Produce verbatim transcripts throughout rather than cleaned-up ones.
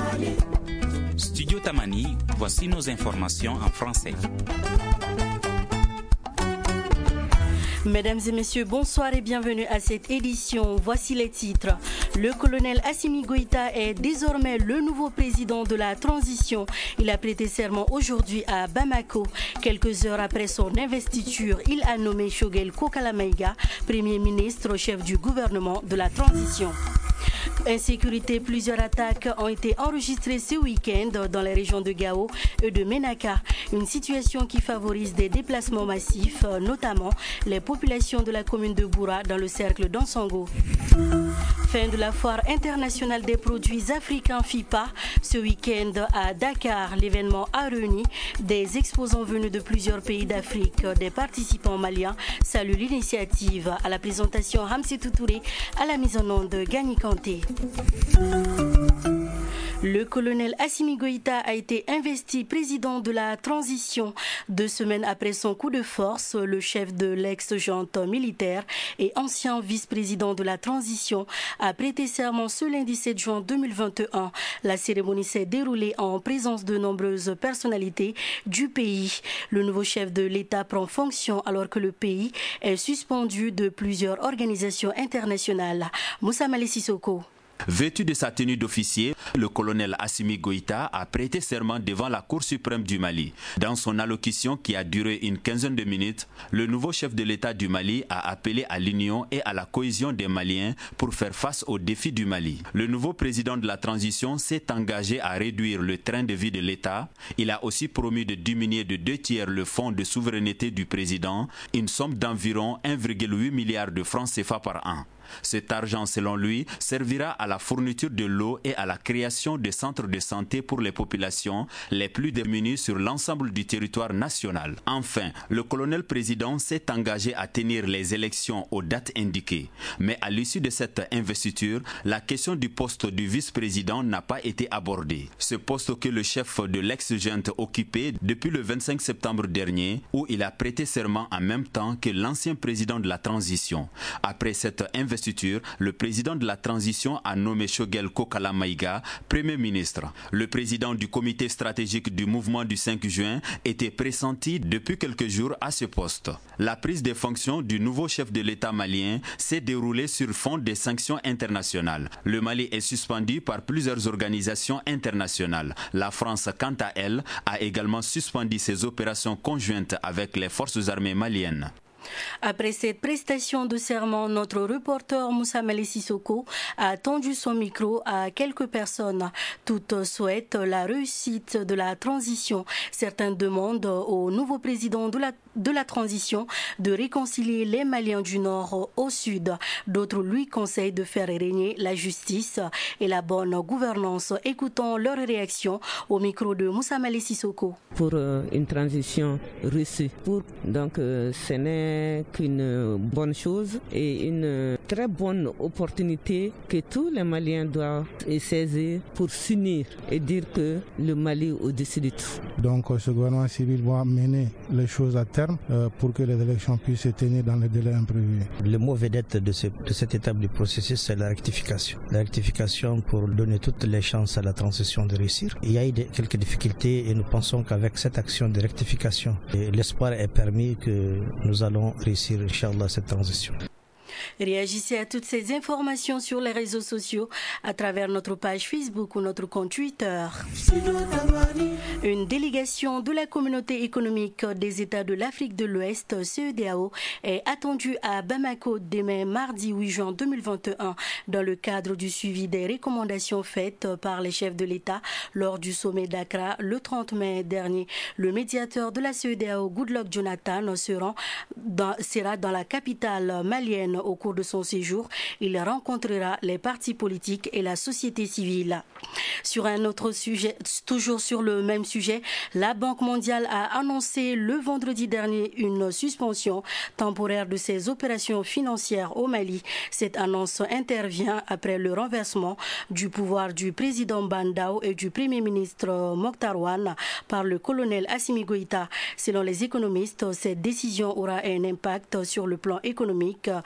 Studio Tamani, voici nos informations en français. Mesdames et messieurs, bonsoir et bienvenue à cette édition. Voici les titres. Le colonel Assimi Goïta est désormais le nouveau président de la transition. Il a prêté serment aujourd'hui à Bamako. Quelques heures après son investiture, il a nommé Choguel Kokala Maïga, Premier ministre, chef du gouvernement de la transition. Insécurité, plusieurs attaques ont été enregistrées ce week-end dans les régions de Gao et de Menaka. Une situation qui favorise des déplacements massifs, notamment les populations de la commune de Boura dans le cercle d'Ansango. Fin de la foire internationale des produits africains FIPA. Ce week-end à Dakar, l'événement a réuni des exposants venus de plusieurs pays d'Afrique. Des participants maliens saluent l'initiative. À la présentation, Hamsetou Touré, à la mise en onde de Gani Kanté. Le colonel Assimi Goïta a été investi président de la transition. Deux semaines après son coup de force, le chef de l'ex-junte militaire et ancien vice-président de la transition a prêté serment ce lundi sept juin deux mille vingt et un. La cérémonie s'est déroulée en présence de nombreuses personnalités du pays. Le nouveau chef de l'État prend fonction alors que le pays est suspendu de plusieurs organisations internationales. Moussa Malé Sissoko. Vêtu de sa tenue d'officier, le colonel Assimi Goïta a prêté serment devant la Cour suprême du Mali. Dans son allocution qui a duré une quinzaine de minutes, le nouveau chef de l'État du Mali a appelé à l'union et à la cohésion des Maliens pour faire face aux défis du Mali. Le nouveau président de la transition s'est engagé à réduire le train de vie de l'État. Il a aussi promis de diminuer de deux tiers le fonds de souveraineté du président, une somme d'environ un virgule huit milliard de francs C F A par an. Cet argent, selon lui, servira à la fourniture de l'eau et à la création de centres de santé pour les populations les plus démunies sur l'ensemble du territoire national. Enfin, le colonel président s'est engagé à tenir les élections aux dates indiquées. Mais à l'issue de cette investiture, la question du poste du vice-président n'a pas été abordée. Ce poste que le chef de l'ex-junte occupait depuis le vingt-cinq septembre dernier, où il a prêté serment en même temps que l'ancien président de la transition. Après cette investiture, le président de la transition a nommé Choguel Kokala Maïga Premier ministre. Le président du comité stratégique du mouvement du cinq juin était pressenti depuis quelques jours à ce poste. La prise de fonctions du nouveau chef de l'État malien s'est déroulée sur fond des sanctions internationales. Le Mali est suspendu par plusieurs organisations internationales. La France, quant à elle, a également suspendu ses opérations conjointes avec les forces armées maliennes. Après cette prestation de serment, notre reporter Moussa Malé Sissoko a tendu son micro à quelques personnes. Toutes souhaitent la réussite de la transition. Certains demandent au nouveau président de la, de la transition de réconcilier les Maliens du Nord au Sud. D'autres lui conseillent de faire régner la justice et la bonne gouvernance. Écoutons leurs réactions au micro de Moussa Malé Sissoko. Pour euh, une transition réussie, pour donc euh, ce n'est qu'une bonne chose et une très bonne opportunité que tous les Maliens doivent saisir pour s'unir et dire que le Mali est au-dessus de tout. Donc ce gouvernement civil va mener les choses à terme euh, pour que les élections puissent se tenir dans les délais imprévus. Le mot vedette de, ce, de cette étape du processus, c'est la rectification. La rectification pour donner toutes les chances à la transition de réussir. Il y a eu des, quelques difficultés et nous pensons qu'avec cette action de rectification, l'espoir est permis que nous allons réussir, Inch'Allah, cette transition. Réagissez à toutes ces informations sur les réseaux sociaux à travers notre page Facebook ou notre compte Twitter. Une délégation de la communauté économique des États de l'Afrique de l'Ouest, C E D A O, est attendue à Bamako demain mardi huit juin deux mille vingt et un dans le cadre du suivi des recommandations faites par les chefs de l'État lors du sommet d'Accra le trente mai dernier. Le médiateur de la C E D A O, Goodluck Jonathan, sera dans, sera dans la capitale malienne au cours de son séjour. Il rencontrera les partis politiques et la société civile. Sur un autre sujet, toujours sur le même sujet, la Banque mondiale a annoncé le vendredi dernier une suspension temporaire de ses opérations financières au Mali. Cette annonce intervient après le renversement du pouvoir du président Bandao et du premier ministre Mokhtar Ouane par le colonel Assimi Goïta. Selon les économistes, cette décision aura un impact sur le plan économique du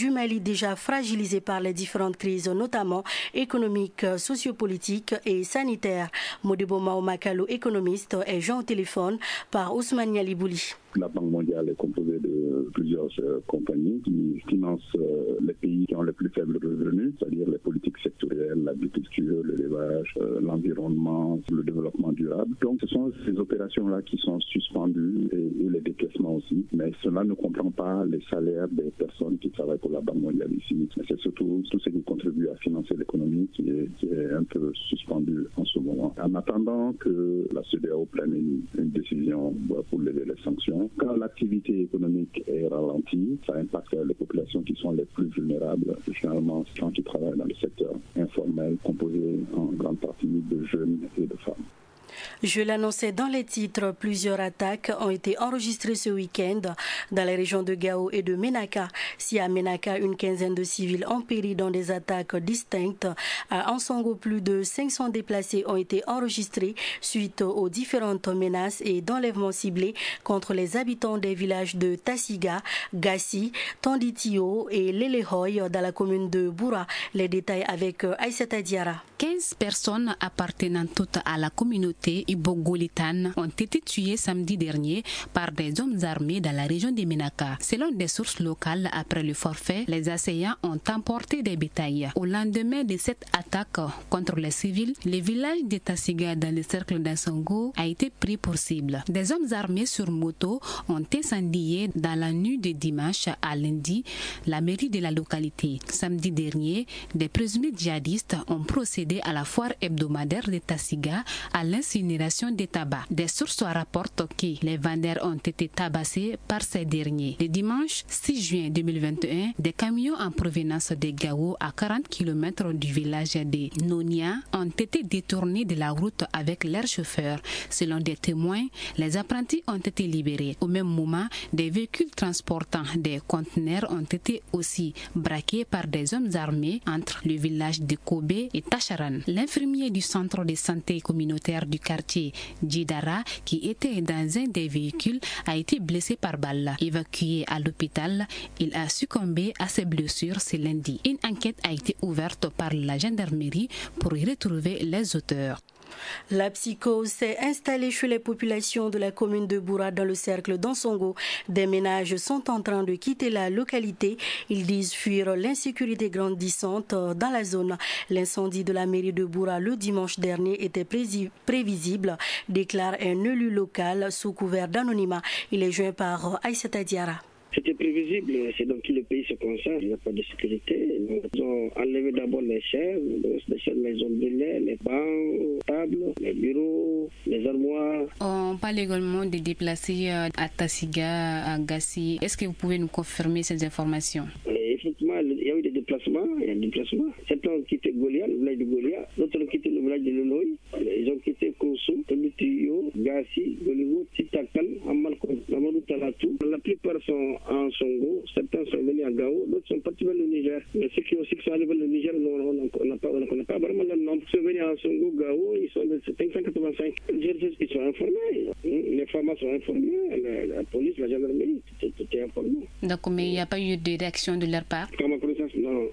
du Mali déjà fragilisé par les différentes crises, notamment économiques, sociopolitiques et sanitaires. Modibo Maomakalo, économiste, est joint au téléphone par Ousmane Yalibouli. La Banque mondiale est composée de plusieurs euh, compagnies qui financent euh, les pays qui ont les plus faibles revenus, c'est-à-dire les politiques sectorielles, l'agriculture, l'élevage, euh, l'environnement, le développement durable. Donc ce sont ces opérations-là qui sont suspendues et, et les décaissements aussi. Mais cela ne comprend pas les salaires des personnes qui travaillent pour la Banque mondiale ici. Mais c'est surtout tout ce qui contribue à financer l'économie qui est, qui est un peu suspendu en ce moment. En attendant que la C E D E A O prenne une, une décision pour lever les sanctions, quand l'activité économique est ralentie, ça impacte les populations qui sont les plus vulnérables, généralement ceux qui travaillent dans le secteur informel, composé en grande partie de jeunes et de femmes. Je l'annonçais dans les titres, plusieurs attaques ont été enregistrées ce week-end dans les régions de Gao et de Menaka. Si à Menaka, une quinzaine de civils ont péri dans des attaques distinctes, à Ansongo, plus de cinq cents déplacés ont été enregistrés suite aux différentes menaces et d'enlèvements ciblés contre les habitants des villages de Tassiga, Gassi, Tonditio et Lelehoy dans la commune de Boura. Les détails avec Aïssata Diara. quinze personnes appartenant toutes à la communauté Ibogolitan ont été tuées samedi dernier par des hommes armés dans la région de Menaka. Selon des sources locales, après le forfait, les assaillants ont emporté des bétails. Au lendemain de cette attaque contre les civils, le village de Tassiga dans le cercle d'Ansongo a été pris pour cible. Des hommes armés sur moto ont incendié dans la nuit de dimanche à lundi la mairie de la localité. Samedi dernier, des présumés djihadistes ont procédé à la foire hebdomadaire de Tassiga à l'incinération des tabacs. Des sources rapportent que les vendeurs ont été tabassés par ces derniers. Le dimanche six juin deux mille vingt et un, des camions en provenance de Gao à quarante kilomètres du village de Nonia ont été détournés de la route avec leurs chauffeurs. Selon des témoins, les apprentis ont été libérés. Au même moment, des véhicules transportant des conteneurs ont été aussi braqués par des hommes armés entre le village de Kobe et Tacharan. L'infirmier du centre de santé communautaire du quartier Djidara, qui était dans un des véhicules, a été blessé par balle. Évacué à l'hôpital, il a succombé à ses blessures ce lundi. Une enquête a été ouverte par la gendarmerie pour y retrouver les auteurs. La psychose s'est installée chez les populations de la commune de Boura dans le cercle d'Ansongo. Des ménages sont en train de quitter la localité. Ils disent fuir l'insécurité grandissante dans la zone. L'incendie de la mairie de Boura le dimanche dernier était prévisible, déclare un élu local sous couvert d'anonymat. Il est joint par Aïssata Diara. C'était prévisible, c'est dans tout le pays se concentre, il n'y a pas de sécurité. Ils ont enlevé d'abord les chaises, les chaises, les ombrellés, les bancs, les tables, les bureaux, les armoires. On parle également de déplacés à Tassiga, à Gassi. Est-ce que vous pouvez nous confirmer ces informations? Effectivement, il y a eu des déplacements, il y a des déplacements. Certains ont quitté Golia, le village de Golia, d'autres ont quitté le village de Loloy, ils ont quitté Kousou, Tolutio, Gassi, Goligo, Titakan, Amalko, Amadou Talatou. La plupart sont en Songo, certains sont venus à Gao, d'autres sont partis vers le Niger. Mais ceux qui aussi sont allés vers le Niger, on ne connaît pas vraiment leur nom. Ceux venus en Songo, Gao, ils sont de cinq cent quatre-vingt-cinq. Ils sont informés, les femmes sont informées, la, la police, la gendarmerie, tout est informé. Donc, mais il n'y a pas eu de réaction de leur part? Comme connaissance, non.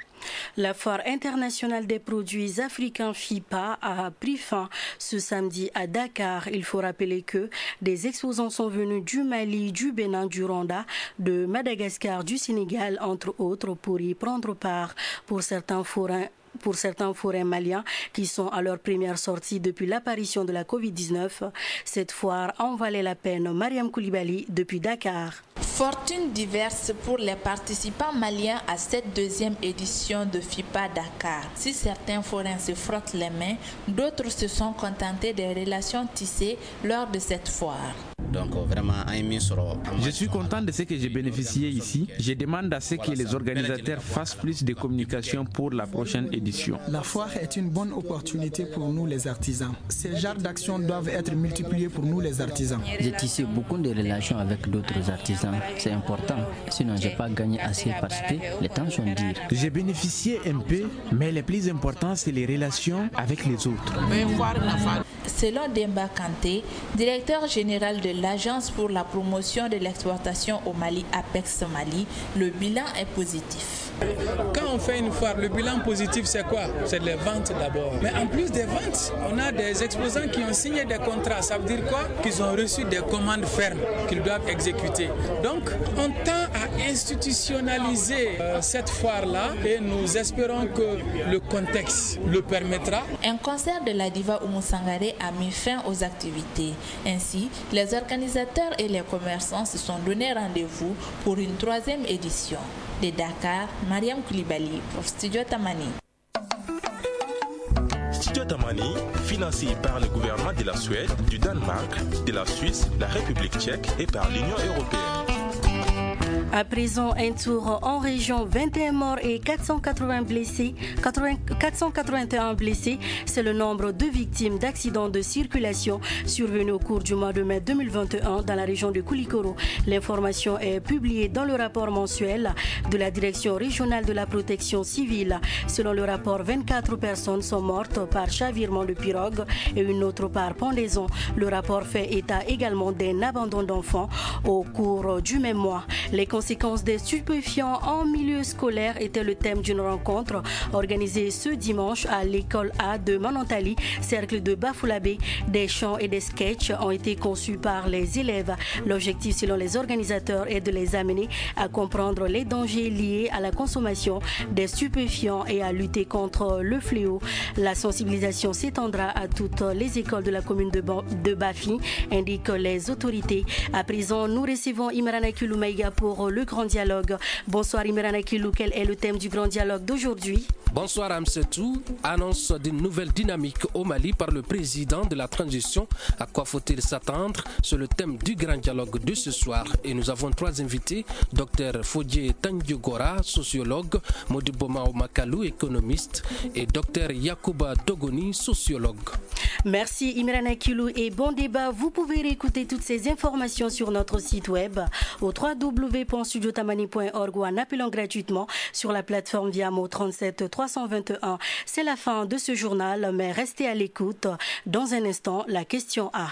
La foire internationale des produits africains FIPA a pris fin ce samedi à Dakar. Il faut rappeler que des exposants sont venus du Mali, du Bénin, du Rwanda, de Madagascar, du Sénégal, entre autres, pour y prendre part. Pour certains forains, Pour certains forains maliens qui sont à leur première sortie depuis l'apparition de la covid dix-neuf, cette foire en valait la peine. Mariam Koulibaly depuis Dakar. Fortune diverse pour les participants maliens à cette deuxième édition de FIPA Dakar. Si certains forains se frottent les mains, d'autres se sont contentés des relations tissées lors de cette foire. Donc vraiment, je suis content de ce que j'ai bénéficié ici. Je demande à ce que les organisateurs fassent plus de communication pour la prochaine édition. La foire est une bonne opportunité pour nous les artisans. Ces genres d'actions doivent être multipliés pour nous les artisans. J'ai tissé beaucoup de relations avec d'autres artisans. C'est important. Sinon, je n'ai pas gagné assez parce que les temps sont durs. J'ai bénéficié un peu, mais le plus important, c'est les relations avec les autres. Selon Demba Kanté, directeur général de l'Agence pour la promotion de l'exportation au Mali, Apex Mali, le bilan est positif. Quand on fait une foire, le bilan positif c'est quoi? C'est les ventes d'abord. Mais en plus des ventes, on a des exposants qui ont signé des contrats. Ça veut dire quoi? Qu'ils ont reçu des commandes fermes qu'ils doivent exécuter. Donc on tend à institutionnaliser euh, cette foire-là et nous espérons que le contexte le permettra. Un concert de la diva Oumou Sangaré a mis fin aux activités. Ainsi, les organisateurs et les commerçants se sont donné rendez-vous pour une troisième édition. De Dakar, Mariam Koulibaly pour Studio Tamani. Studio Tamani, financé par le gouvernement de la Suède, du Danemark, de la Suisse, la République tchèque et par l'Union européenne. À présent, un tour en région, vingt et un morts et quatre cent quatre-vingts blessés, quatre cent quatre-vingt-un blessés. C'est le nombre de victimes d'accidents de circulation survenus au cours du mois de mai deux mille vingt et un dans la région de Koulikoro. L'information est publiée dans le rapport mensuel de la Direction régionale de la protection civile. Selon le rapport, vingt-quatre personnes sont mortes par chavirement de pirogue et une autre par pendaison. Le rapport fait état également d'un abandon d'enfants au cours du même mois. Les conséquences des stupéfiants en milieu scolaire était le thème d'une rencontre organisée ce dimanche à l'école A de Manantali, cercle de Bafoulabé. Des chants et des sketchs ont été conçus par les élèves. L'objectif, selon les organisateurs, est de les amener à comprendre les dangers liés à la consommation des stupéfiants et à lutter contre le fléau. La sensibilisation s'étendra à toutes les écoles de la commune de, ba de Bafi, indiquent les autorités. À présent, nous recevons Imran Kiloumaïga pour le grand dialogue. Bonsoir Imran Kilou, quel est le thème du grand dialogue d'aujourd'hui? Bonsoir Amsetou. Annonce d'une nouvelle dynamique au Mali par le président de la transition. À quoi faut-il s'attendre? C'est le thème du grand dialogue de ce soir. Et nous avons trois invités. Docteur Fodje Tandiogora, sociologue, Modiboma Omakalou, économiste, et Docteur Yacouba Dogoni, sociologue. Merci Imran Kilou et bon débat. Vous pouvez réécouter toutes ces informations sur notre site web au w w w point studio tamani point org ou en appelant gratuitement sur la plateforme Viamo trente-sept trois cent vingt et un. C'est la fin de ce journal, mais restez à l'écoute. Dans un instant, la question A.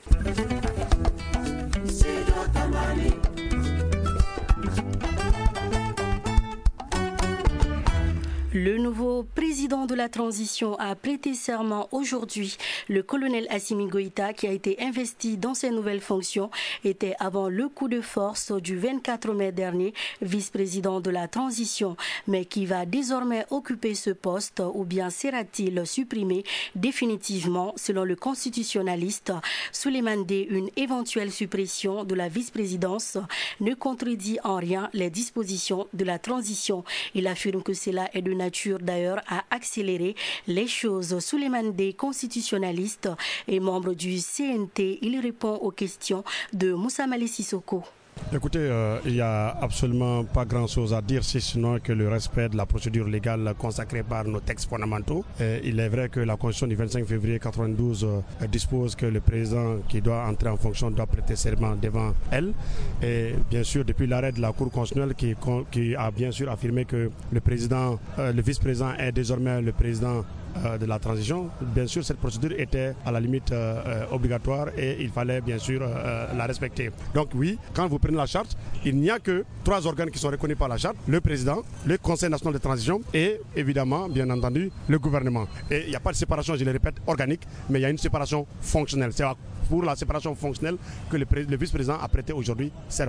Le nouveau président de la transition a prêté serment aujourd'hui. Le colonel Assimi Goïta, qui a été investi dans ses nouvelles fonctions, était avant le coup de force du vingt-quatre mai dernier vice-président de la transition, mais qui va désormais occuper ce poste ou bien sera-t-il supprimé définitivement? Selon le constitutionnaliste Souleymane D, une éventuelle suppression de la vice-présidence ne contredit en rien les dispositions de la transition. Il affirme que cela est de nature d'ailleurs à accélérer les choses. Souleymane D, constitutionnaliste et membre du C N T, il répond aux questions de Moussa Mali Sissoko. Écoutez, euh, il n'y a absolument pas grand-chose à dire, si sinon que le respect de la procédure légale consacrée par nos textes fondamentaux. Et il est vrai que la Constitution du vingt-cinq février quatre-vingt-douze euh, dispose que le président qui doit entrer en fonction doit prêter serment devant elle. Et bien sûr, depuis l'arrêt de la Cour constitutionnelle qui, qui a bien sûr affirmé que le président, euh, le vice-président est désormais le président euh, de la transition, bien sûr, cette procédure était à la limite euh, euh, obligatoire et il fallait bien sûr euh, la respecter. Donc oui, quand vous prenez la charte, il n'y a que trois organes qui sont reconnus par la charte, le président, le Conseil national de transition et évidemment, bien entendu, le gouvernement. Et il n'y a pas de séparation, je le répète, organique, mais il y a une séparation fonctionnelle. C'est pour la séparation fonctionnelle que le, le vice-président a prêté aujourd'hui serment.